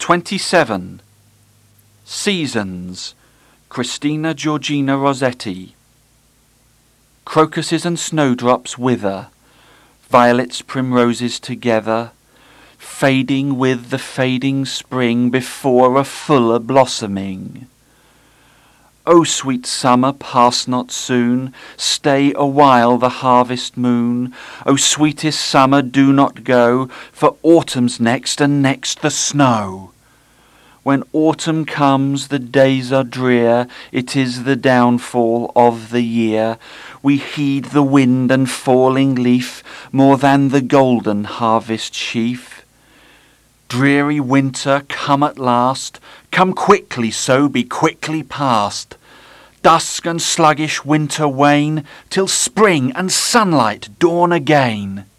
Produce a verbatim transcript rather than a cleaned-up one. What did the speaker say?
twenty-seven. Seasons. Christina Georgina Rossetti. Crocuses and snowdrops wither, violets, primroses together, fading with the fading spring before a fuller blossoming. O sweet summer, pass not soon, stay a while the harvest moon. O sweetest summer, do not go, for autumn's next, and next the snow. When autumn comes, the days are drear, it is the downfall of the year. We heed the wind and falling leaf more than the golden harvest sheaf. Dreary winter, come at last, come quickly, so be quickly past. Dusk and sluggish winter wane, till spring and sunlight dawn again.